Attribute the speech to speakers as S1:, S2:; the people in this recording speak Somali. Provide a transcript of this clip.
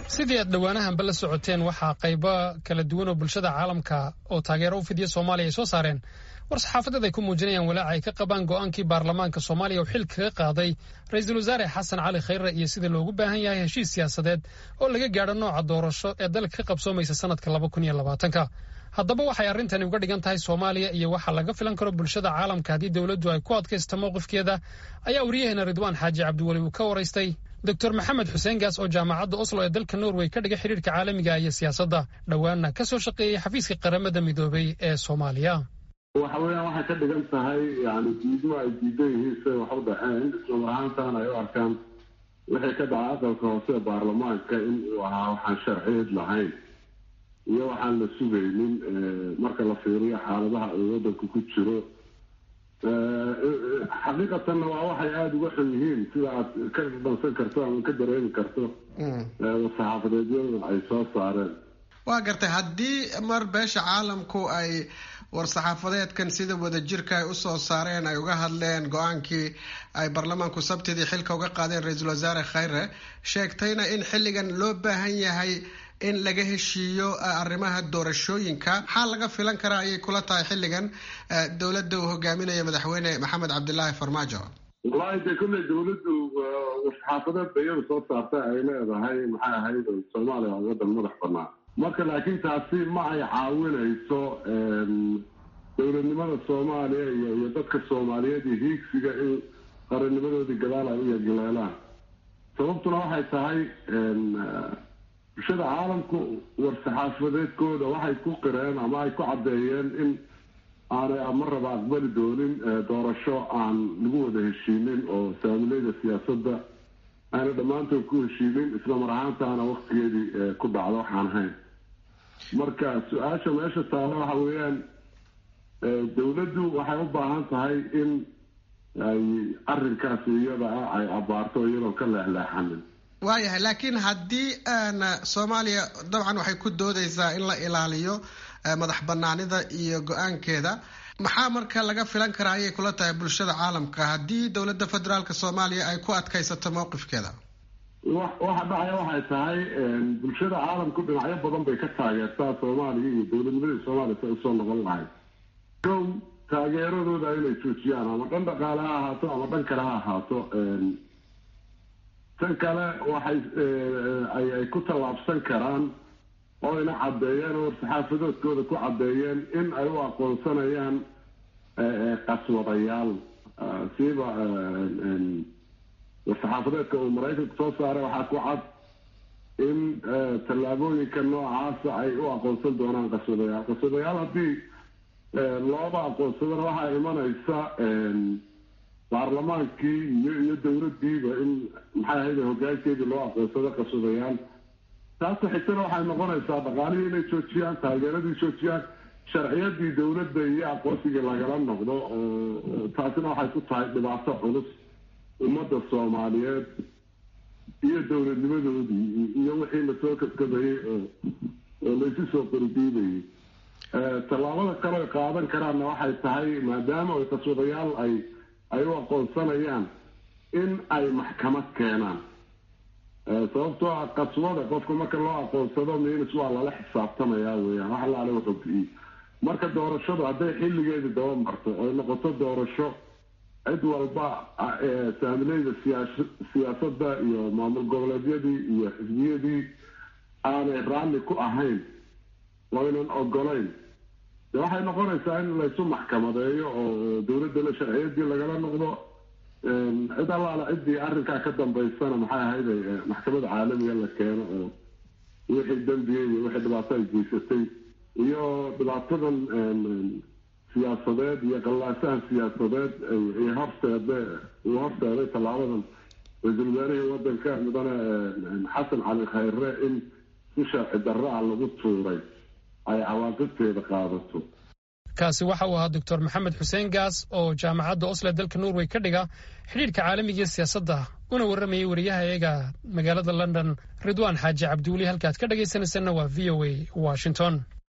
S1: sidii aad dhawaanahan bal la socoteen waxaa qaybo kala duwan oo bulshada caalamka oo taageero u fidiya Soomaaliya ay soo saareen war saxaafadeed ay ku muujinayaan walaac ay ka qabaan go'aankii baarlamaanka Soomaaliya oo xil kaga qaaday ra'iisul wasaare Xasan Cali Khayre iyo sida loogu baahan yahay heshiis siyaasadeed oo laga gaaro nooca doorasho ee dalka ka qabsoomaysa sanadka 2020 haddaba waxay arrintani uga dhigan tahay Soomaaliya iyo waxa laga filan karo bulshada caalamka haddii dawladdu ay ku adkaysto mowqifkeeda ayaa wariyaheena Ridwaan Xaaji Cabdiwali uu ka waraystay Dr. Maxamed Xuseen Gaas oo jaamacadda Oslo ee dalka Norway ka dhigay xiriirka caalamiga ah iyo siyaasadda dhawaana ka soo shaqeeyay xafiiska qaramada midoobay ee Soomaaliya
S2: waxa weeyaan waxa ka dhigan tahay yani diidmo ay diidan yihiin say wax u dhaceen isla ahaantaana ay u arkaan wixii ka dhacay aqalka hoose ee baarlamaanka in uu ahaa waxaan sharciyeed lahayn iyo waxaan la sugaynin marka la fiiriyo xaaladaha uu waddanku ku jiro xaqiiqatanna waa waxay aada uga xun yihiin sida aad ka dhansan karto ama ka dareemi karto saxaafadeedyada ay soo saareen
S3: waa gartay haddii mar beesha caalamku ay war-saxaafadeedkan sida wadajirka ay usoo saareen ay uga hadleen go-aankii ay baarlamaanku sabtidii xilka uga qaadeen ra-iisul wasaare Khayre sheegtayna in xilligan loo baahan yahay in laga heshiiyo arrimaha doorashooyinka maxaa laga filan karaa ayay kula tahay xilligan dowladda uu hogaaminayo madaxweyne maxamed cabdilaahi farmaajo
S2: wallaahi dee kolley dowladdu war-saxaafadeed bayada soo saartay ay leedahay maxay ahayd Soomaaliya waa waddan madax bannaan marka laakiin taasi ma ay caawinayso dowladnimada Soomaaliya iyo dadka Soomaaliyeed iyo hiigsiga in qarannimadoodii gadaal ay u yeegleelaan sababtuna waxay tahay bulshada caalamku war-saxaafadeedkooda waxay ku qireen ama ay ku caddeeyeen in aanay marraba aqbali doonin doorasho aan lagu wada heshiinin oo saamilayda siyaasadda aana dhammaantood ku heshiinin isla mar ahaantaana waqtigeedii ku dhacdo waxaan ahayn marka su-aasha meesha taalo waxa weeyaan dowladdu waxay u baahan tahay in ay arrinkaasi iyada ah ay abaarto iyadoo ka leexleexanin
S3: waayahay laakiin haddii Soomaaliya dabcan waxay ku doodaysaa in la ilaaliyo madax banaanida iyo go-aankeeda maxaa marka laga filan karaa ayay kula tahay bulshada caalamka haddii dowladda federaalka Soomaaliya ay ku adkaysato mowqifkeeda
S2: waxa dhacaya waxay tahay bulshada caalamku dhinacyo badan bay ka taageertaa Soomaaliya iyo dowladnimadii Soomaaliya si ay usoo noqon lahayd kow taageeradooda inay joojiyaan ama dhan dhaqaale ha ahaato ama dhan kale ha ahaato tan kale waxay ay ku tallaabsan karaan oo ina caddeeyeen oo saxaafadoodkooda ku caddeeyeen in ay u aqoonsanayaan qaswadayaal siiba saxaafadeedka uu Maraykanku soo saaray waxaa ku cad in tallaabooyinka noocaasa ay u aqoonsan doonaan qaswadayaal haddii looba aqoonsadana waxaa imanaysa baarlamaankii iyo dowladdiiba in maxay ahayd hoggaankeedii loo aqoonsado qaswadayaal taasoo xigtana waxay noqonaysaa dhaqaalihii inay joojiyaan taageeradii joojiyaan sharciyadii dowladda iyo aqoonsigii lagala noqdo oo taasina waxay ku tahay dhibaato culus ummadda Soomaaliyeed iyo dowladnimadoodii iyo wixii lasoo kabkabayey oo laysu soo qoridiibayay tallaabada kale ay qaadan karaanna waxay tahay maadaama ay qaswadayaal ay u aqoonsanayaan in ay maxkamad keenaan sababtoo ah qaswada qofka marka loo aqoonsado miinis waa lala xisaabtamayaa weeyaan wax laale wuxuu bixiyey marka doorashadu hadday xilligeedii daba marto oy noqoto doorasho cid walba saamilayda siyaasadda iyo maamul goboleedyadii iyo xisbiyadii aanay raalli ku ahayn waynan ogolayn de waxay noqonaysaa in laysu maxkamadeeyo oo dowladda la sharciyadii lagala noqdo cid allaala ciddii arrinkaa ka dambaysana maxay ahayd maxkamada caalamiga la keeno oo wixii dembiga iyo wixii dhibaato ay geysatay iyo dhibaatadan siyaasadeed iyo qallaasahan siyaasadeed uu horseeday tallaabadan ra-iisul wasaarihii waddanka mudane xasan cali khayre in si sharci darro ah lagu tuuray ay cawaaqibteeda qaadato
S1: kaasi waxa uu ahaa Dr. Maxamed Xuseen Gaas oo jaamacadda Oslo dalka Norway ka dhiga xiriirka caalamiga ee siyaasadda una waramayay wariyahayaga magaalada London Ridwaan Xaaji Cabdiwali halkaad ka dhageysanaysanna waa VOA Washington